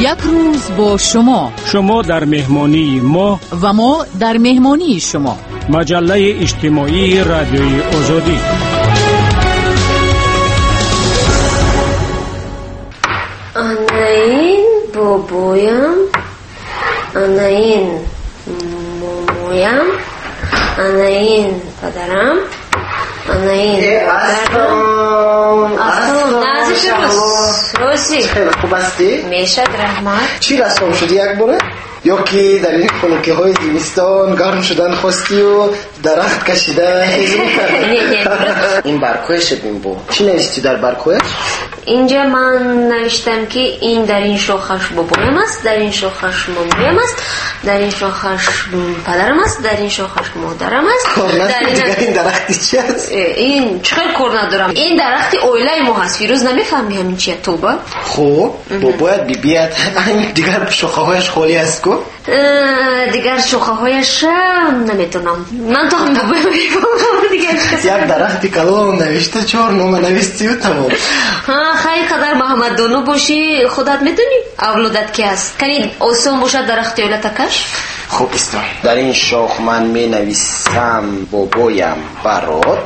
یک روز با شما در مهمانی ما و ما در مهمانی شما. مجله اجتماعی رادیوی آزادی. آناین بابویم، آناین مامویم، آناین پدرم، آناین اسلام. نازش روزی خوب هستی؟ میشد رحمت. چی رسم شدی یک باره؟ یا که در این خنوکه های زمستان گرم شدن خواستی و درخت کشیده این برکوهش بین چی نوشتی در برکوهش؟ اینجا من نوشتم که این در این شاخش بابایم است، در این شاخش مامویم است، در این شاخش پدرم است، در این شاخش مادرم است. این درختی چی است؟ این چقدر کار ندارم. این درختی اویله ما هست. فیروز نمیفهمی همین چیه توبه؟ خب بابایت بیبیت همین دیگر شاخه هایش خالی است کو؟ دیگر شاخه هایش نمیتونم. من تو هم بابایم دیگر یک درختی کلام نوشته 4 نامه نوشتی و تمام. خیلی قدر محمد دانو باشی خودت میدونی اولادت کی است. کنی آسان باشد درخت اولت کش. خب استان در این شاخ من می نویسم بابایم برات،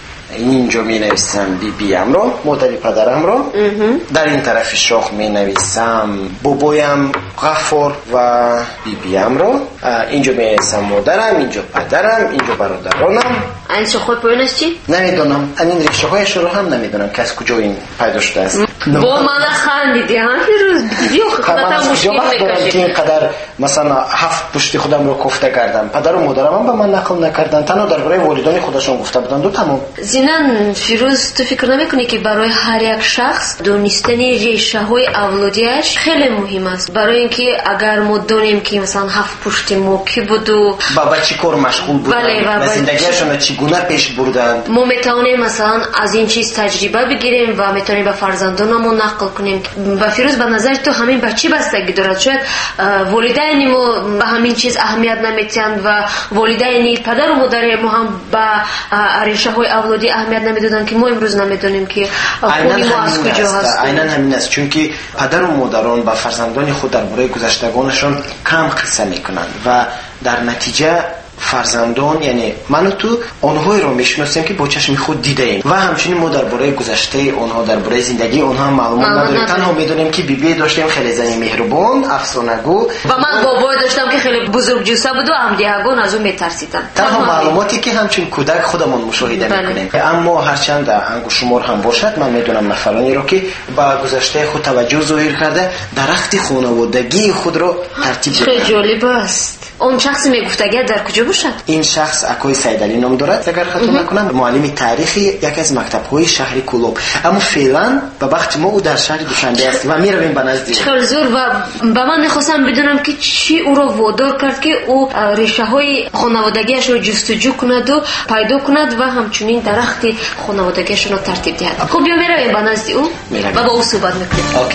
اینجا می نویسم بیبیم رو، مادر پدرم رو. در این طرف شاخ می نویسم بابایم غفار و بیبیم رو. اینجا می نویسم مادرم، اینجا پدرم، اینجا برادرانم. این شاخه پایینش چی؟ نمیدونم. این ریشه هایش رو هم نمیدونم که از کجا این پیدا شده است. با من خندیدی ها فیروز. دیدی خودت مشکل میکشی که اینقدر مثلا 7 پشت خودم رو کوفته کردم. پدر و مادرم هم به من نقل نکردن، تنها درباره والدین خودشون گفته بودن دو تمام. زینن فیروز تو فکر نمیکنی که برای هر یک شخص دونستن ریشه های اولادیش خیلی مهم است؟ برای اینکه اگر ما دونیم که مثلا 7 پشت ما کی بود و بابا چی کار مشغول بودن و زندگیشون چگونه پیش بردن، ما میتونیم مثلا از این چیز تجربه بگیریم و میتونیم به فرزندانمون نقل کنیم. و فیروز به نظر تو همین به چی بستگی دارد؟ شاید والدین ما به همین چیز اهمیت نمیدن و والدین پدر و مادر ما هم به ریشه های اولادی اهمیت نمیدادن که ما امروز نمیدونیم که خونی ما از کجا هست. عیناً همین است، چون که پدر و مادران با فرزندان خود درباره گذشتگانشان کم قصه میکنند و در نتیجه فرزندان، یعنی من و تو آنهایی رو میشناسیم که با چشم خود دیده ایم و همچنین ما درباره گذشته آنها، درباره زندگی آنها معلومات نداریم. تنها میدونیم که بیبی داشتیم خیلی زنی مهربان، افسانه‌گو، و من بابا داشتم که خیلی بزرگ جوسه بود و همدیگان از اون میترسیدن. تنها معلوماتی که همچون کودک خودمون مشاهده میکنیم. اما هرچند انگشت شمار هم باشد، من میدونم نفرانی رو که با گذشته خود توجه ظاهر کرده درخت خانوادگی خود رو ترتیب داده. خیلی جالب است. اون شخص میگفت اگر در کجا باشد؟ این شخص اکوی سیدعلی نام دارد اگر خطا نکنم، معلم تاریخی یکی از مکتب‌های شهر کلوب، اما فعلا به وقت ما او در شهر دوشنبه است و میرویم به نزد او. خیلی زور. و به من میخواستم بدونم که چی او رو وادار کرد که او ریشه های خانوادگیش رو جستجو کند و پیدا کند و همچنین درخت خانوادگیش رو ترتیب دهد. خب بیا میرویم به نزد او و با او صحبت میکنیم. اوکی.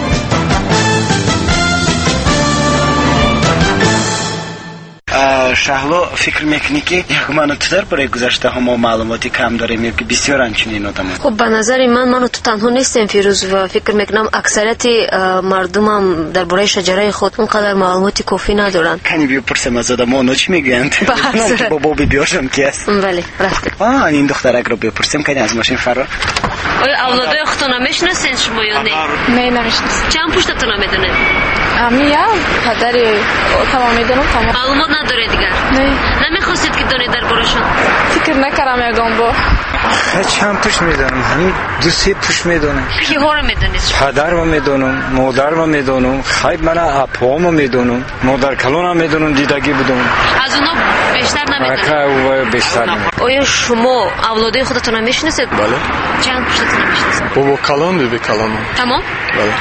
شهلا فکر میکنی که یک منو تو در برای گذشته ها ما معلوماتی کم داریم یا که بسیار همچنین آدم هست؟ خب به نظر من تو تنها نیستم فیروز و فکر میکنم اکثریت مردم هم در برای شجره خود اونقدر معلوماتی کافی ندارن. کنی بیا پرسم از آدم ها چی میگویند؟ که بابا بیاشم کی است؟ بله رفتم. این دخترک رو بیا پرسم کنی از ماشین فرار. آیا اولادای خودتون میشناسین شما یا نه؟ نه نمیشناسم. چند پشتتون میدونید؟ امیا پدری تمام میدونم تمام. معلومات نداره دیگر؟ نه. نمیخواستید که دونید دربارشون؟ فکر نکردم یگان با. چند پوش میدونم، همین 2-3 پوش میدونم. کی ها رو میدونید؟ پدر رو میدونم، مادر رو میدونم، خیلی من اپامو میدونم، مادر کلونم میدونم، دیدگی بودم. از اونا بیشتر نمیدونید؟ اکا بیشتر نمیدونم. آیا شما اولادای خودتون رو میشناسید؟ بله. چند پشتتون میشناسید؟ بابا کلون بیبی کلون. تمام؟ بله.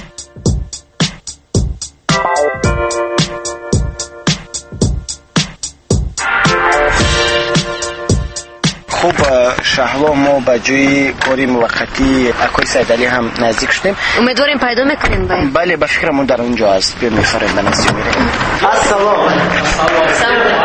خب شهلا ما به جای کاری موقتی اکوی سیدعلی هم نزدیک شدیم. امیدواریم پیدا میکنیم باید. بله به فکرمون در اونجا هست. بیا میفرم به نزدیک میریم. السلام.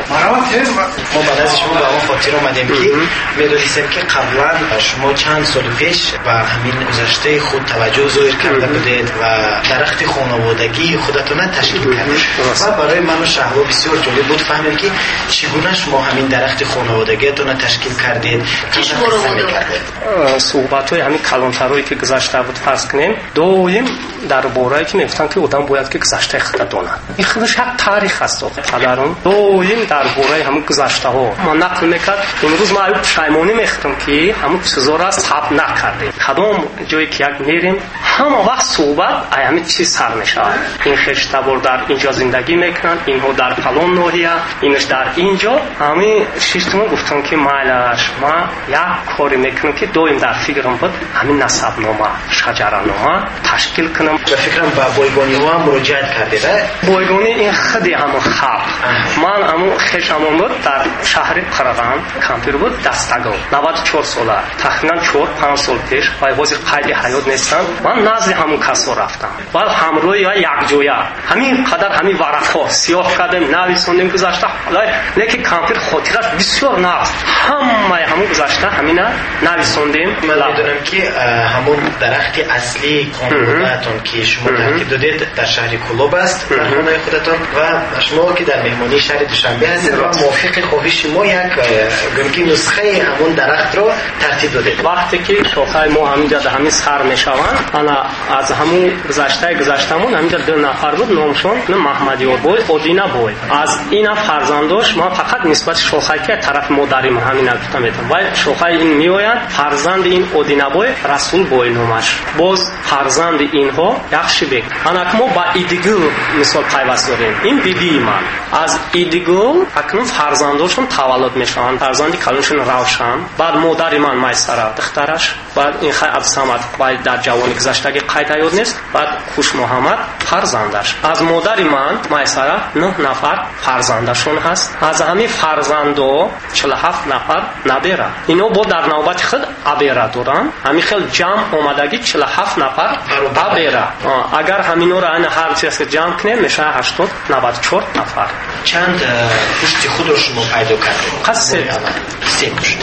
ما بعد از شما به اون خاطر اومدیم که میدونستیم که قبلا شما چند سال پیش به همین گذشته خود توجه ظاهر کرده بودید و درخت خانوادگی خودتون تشکیل کردید و برای من و شهلا بسیار جالب بود فهمیم که چگونه شما همین درخت خانوادگیتون تشکیل کردید، چی شروع کردید. صحبت‌های همین کلانترایی که گذشته بود فرض کنیم دویم درباره که میگفتن که آدم باید که گذشته خود بداند. این خودش یک تاریخ است. پدرم دویم درباره همین گذشته ها ما نقل میکرد. امروز ما پشیمانی میخوریم که همون چیزا را ثبت نکردیم. کدام جایی که یک میریم همه وقت صحبت همین چیز سر میشه. این خشتبار در اینجا زندگی میکنن، اینها در فلان ناحیه، اینش در اینجا. همین شیشتون گفتن که مالش ما یک کاری میکنم که دویم در فکرم بود همین نسب نامه شجره نامه تشکیل کنم. به فکرم با بایگانی ها هم مراجعت کردید. بایگانی این خودی همون خلق من همون خشمون بود در شهر قرغان کامپیوتر بود دستگاه 94 ساله تقریبا 4-5 سال پیش و بازی قید حیات نیستم من نزد همون کسا رفتم و همراه یا یک جویا همین قدر همین ورقا سیاه کردیم نویسوندیم گذشته لیکن کامپیوتر خاطرش بسیار نقص همه همون گذشته همینا نویسوندیم. من میدونم که همون درخت اصلی خانواده‌تون که شما ترتیب دادید در شهر کلوب است در خانه خودتون و شما که در مهمانی شهر دوشنبه هستید و موافق خواهش ما یک گمکی نسخه همون درخت رو ترتیب دادید. وقتی که شاخه ما همینجا در همین سر میشوند انا از همون گذشتمون همینجا 2 نفر بود نامشون محمدیار بوی ادینا بوی از اینا فرزنداش ما فقط نسبت شاخه که طرف مادری ما همین گفتم میتونم و شاخه این میآید فرزند این ادینا بوی رسول بوی نامش باز فرزند اینها یخشی بگ انا ما با ایدیگل مثال پیوست داریم این بیبی من از ایدیگل اکنون فرزنداشون تولد میشن فرزندی کلونشون روشن بعد مادری من مایسره دخترش بعد این خیلی عبدالصمد باید در جوانی گذشتگی قید حیات نیست بعد خوش محمد فرزندش از مادری من مایسره 9 نفر فرزندشون هست از همین فرزندو 47 نفر نبیره اینو با در نوبت خود ابیره دارن همین خیلی جمع اومدگی 47 نفر ابیره اگر همینو را هر چیز جمع کنیم میشه 94 نفر. چند پشت خود رو شما پیدا کردید؟ قصد 3 پشت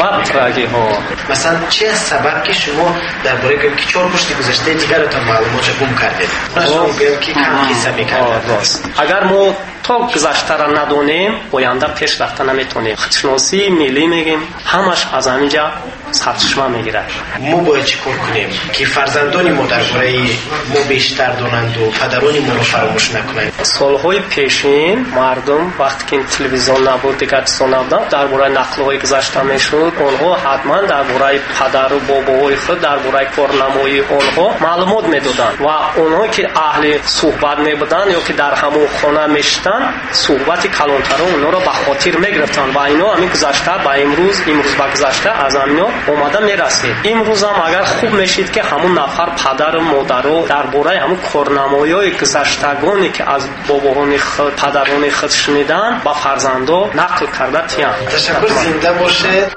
مثلا چه سبب که شما درباره گویم که 4 پشت گذشته دیگرتان معلومات گم کردید شما گویم که کم قصه میکردید اگر ما تا گذشته را ندونیم آینده پیش رفته نمیتونیم. خودشناسی ملی میگیم همش از همینجا سرچشمه میگیره. ما باید چی کار کنیم که فرزندان ما درباره ما بیشتر دانند و پدران ما رو فراموش نکنند؟ سالهای پیشین مردم وقتی که تلویزیون نبود دیگر چیزا نبود درباره نقل‌های گذشته میشد اونها حتما درباره پدر و باباهای خود درباره کارنمایی اونها معلومات میدادند و اونها که اهل صحبت میبودند یا که در همون خانه میشتن صحبت کلانترا اونها رو به خاطر میگرفتن و اینا همین گذشته با امروز به گذشته از همینا اومده میرسید. امروز هم اگر خوب میشید که همون نفر پدر و مادر رو درباره همون کارنمایی‌های گذشتگانی که از باباهان خود پدران خود شنیدن با فرزندا نقل کرده تیان. تشکر زنده باشه.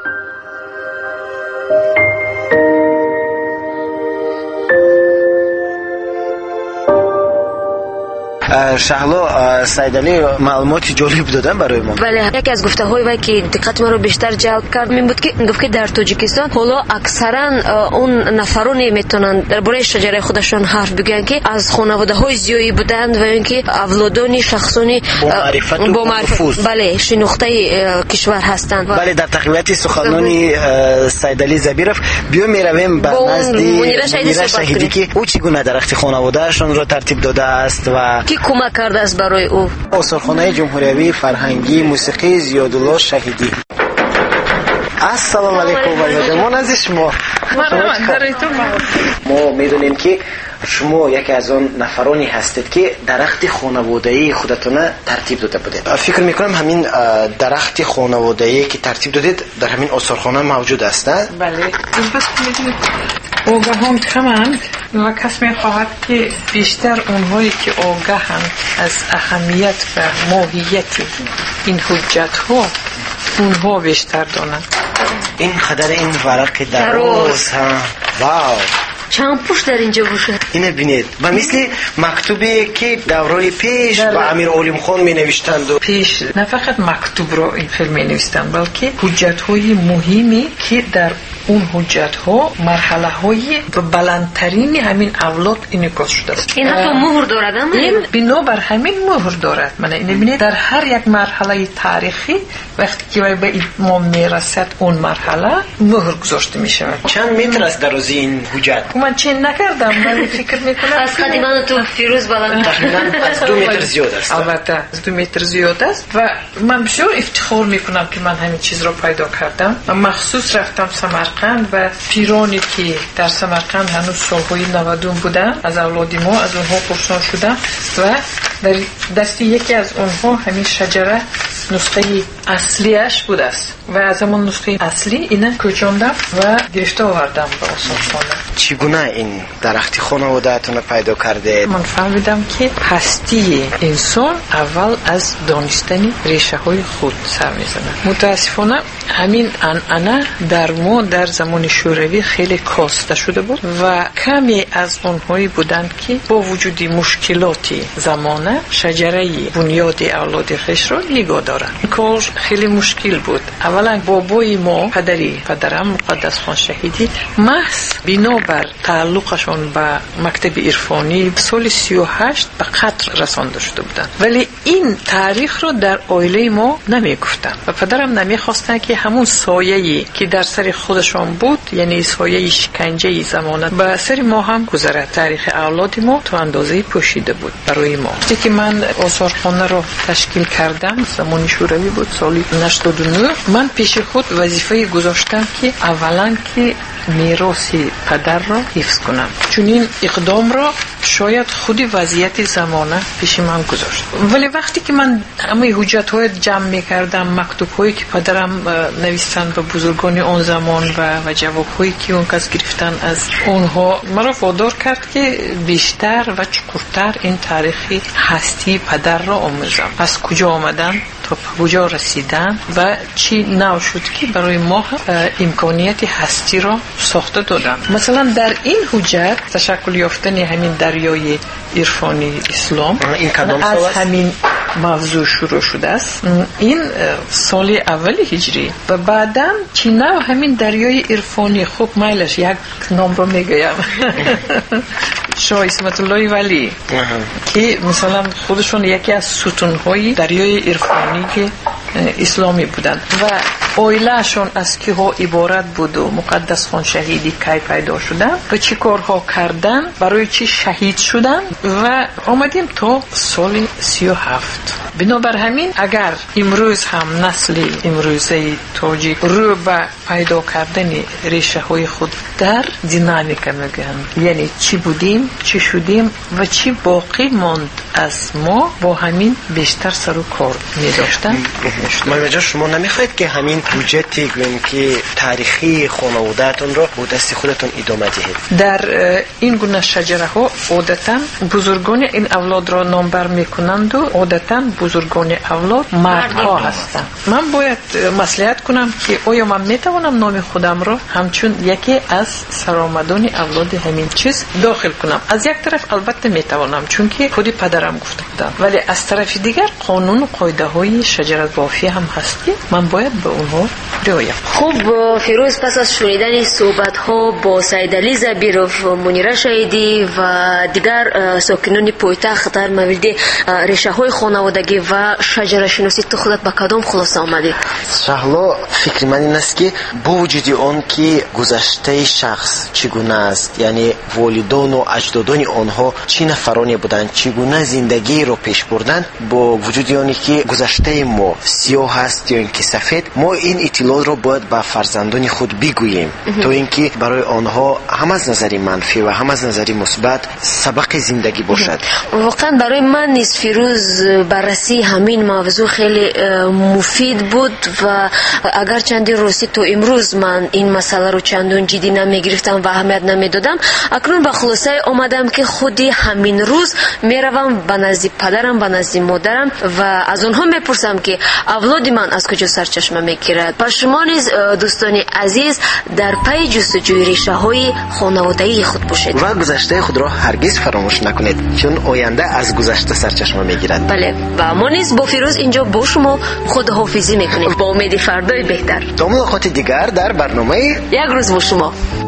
شهلا سیدعلی معلوماتی جالب دادن برای ما. بله یکی از گفته‌های وی که دقت ما رو بیشتر جلب کرد این بود که گفت که در تاجیکستان حالا اکثرا اون نفرانی میتونن درباره شجره خودشون حرف بگن که از خانواده‌های زیادی بودند و اینکه اولادانی شخصانی با معرفت بله شناخته کشور هستند. بله در تقویت سخنانی سیدعلی زبیرف بیا میرویم به نزد منیره شهیدی که او چگونه درخت خانواده‌شون رو ترتیب داده است و کمک کرده است برای او. آثارخانه جمهوری فرهنگی موسیقی زیادالله شهیدی. السلام علیکم و یادمون از شما. ما میدونیم که شما یکی از اون نفرانی هستید که درخت خانوادگی خودتون ترتیب داده بودید. فکر میکنم همین درخت خانوادگی که ترتیب دادید در همین آثارخانه موجود است. بله. بس میدونید آگاهان کمند و کس میخواهد که بیشتر اونهایی که آگاهند از اهمیت و ماهیت این حجت ها اونها بیشتر دانند. این قدر این ورق دراز ها واو چند پوش در اینجا باشه. اینه بینید و مثل مکتوبی که دورای پیش با امیر علیم خان می نوشتند و پیش نه فقط مکتوب رو این فیلم می نوشتند بلکه حجت های مهمی که در اون حجت ها مرحله های بلندترین همین اولاد اینکاس شده است. این حتی مهر دارد. این بنابر همین مهر دارد. من اینه بینید در هر یک مرحله تاریخی وقتی که به ما میرسد اون مرحله مهر گذاشته می شود. چند متر است درازی این حجت؟ من چین نکردم ولی فکر میکنم از قدیما تو فیروز بلند از 2 متر زیاد است. البته از 2 متر زیاد است و من بسیار افتخار میکنم که من همین چیز رو پیدا کردم. من مخصوص رفتم سمرقند و پیرانی که در سمرقند هنوز سالهای 90 بودن از اولادی ما از اونها پرسان شدم و در دستی یکی از اونها همین شجره نسخه اصلیش بود است و از همون نسخه اصلی اینه کوچاندم و گرفته آوردم به آثارخانه. چگونه این درخت خانواده‌تون رو پیدا کرده؟ من فهمیدم که هستی انسان اول از دانستن ریشه های خود سر میزنه. متاسفانه همین انعنه در ما در زمان شوروی خیلی کاسته شده بود و کمی از اونهایی بودند که با وجود مشکلاتی زمانه شجره بنیاد اولاد خیش را نگاه دارند. کار خیلی مشکل بود. اولا بابای ما پدرم مقدس خان شهیدی محض بنابر تعلقشون به مکتب عرفانی سال 38 به قتل رسانده شده بودند ولی این تاریخ رو در عائله ما نمیگفتن و پدرم نمیخواستن که همون سایه‌ای که در سر خودشون بود یعنی سایه شکنجه زمانت به سر ما هم گذره. تاریخ اولاد ما تو اندازه پوشیده بود برای ما. وقتی که من آثارخانه رو تشکیل کردم زمان شوروی بود سال 89 من پیش خود وظیفه گذاشتم که اولا که میراث پدر را حفظ کنم چون این اقدام را شاید خودی وضعیت زمانه پیش من گذاشت ولی وقتی که من همه حجت های جمع میکردم مکتوب هایی که پدرم نوشتن به بزرگان اون زمان و جواب هایی که اون کس گرفتن از اونها مرا وادار کرد که بیشتر و چکورتر این تاریخی هستی پدر را آموزم از کجا آمدن تا کجا رسیدن و چی نو شد که برای ما امکانیت هستی را ساخته دادن. مثلا در این حجت تشکل یافتن همین دریای عرفانی اسلام این کدام از همین موضوع شروع شده است. این سال اول هجری و بعدم چینا همین دریای عرفانی خوب میلش یک نام رو میگم شاه اسمت الله ولی که مثلا خودشون یکی از ستونهای دریای عرفانی که اسلامی بودند و عائله‌شون از که ها عبارت بود و مقدس خان شهیدی کی پیدا شدن و چی کارها کردن برای چی شهید شدن و آمدیم تا سال 37. بنابر همین اگر امروز هم نسل امروزه تاجیک رو به پیدا کردن ریشه های خود در دینامیکا میگن یعنی چی بودیم چی شدیم و چی باقی ماند از ما با همین بیشتر سر و کار می‌داشتن. مایمجا شما نمیخواید که همین حجتی گویم که تاریخی خانواده‌تون رو با دست خودتون ادامه دهید؟ در این گونه شجره ها عادتاً بزرگان این اولاد را نامبر میکنند و عادتاً بزرگان اولاد مردها هستند. من باید مصلحت کنم که آیا من میتوانم نام خودم را همچون یکی از سرآمدان اولاد همین چیز داخل کنم؟ از یک طرف البته میتوانم چون که خودی پدرم گفته بودم ولی از طرف دیگر قانون و قاعده های شجره بافی هم هست که من باید به اونها رعایت کنم. خب فیروز پس از شنیدن صحبت ها با سید علی زبیروف منیره شهیدی و دیگر ساکنان پایتخت در مورد ریشه های خانوادگی و شجره شناسی تو خودت به کدام خلاصه آمدی؟ شهلا فکر من این است که با وجود اون که گذشته شخص چگونه است یعنی والدان و اجدادان آنها چه نفرانی بودند چگونه زندگی رو پیش بردن با وجود اونی که گذشته ما سیاه هست یا اینکه سفید ما این اطلاعات رو باید به فرزندان خود بگوییم تا اینکه برای آنها هم از نظر منفی و هم از نظر مثبت سبق زندگی باشد. واقعا برای من نیز فیروز بررسی همین موضوع خیلی مفید بود و اگر چندی روزی تو امروز من این مسئله رو چندون جدی نمیگرفتم و اهمیت نمیدادم اکنون به خلاصه آمدم که خودی همین روز میروم به نزد پدرم به نزد مادرم و از اونها میپرسم که اولاد من از کجا سرچشمه میگیرند میگیرد. و شما نیز دوستان عزیز در پی جستجوی ریشه های خانوادگی خود باشید و گذشته خود را هرگز فراموش نکنید، چون آینده از گذشته سرچشمه میگیرد. بله، و ما نیز با فیروز اینجا با شما خداحافظی میکنیم با امید فردای بهتر. تا ملاقات دیگر در برنامه یک روز با شما.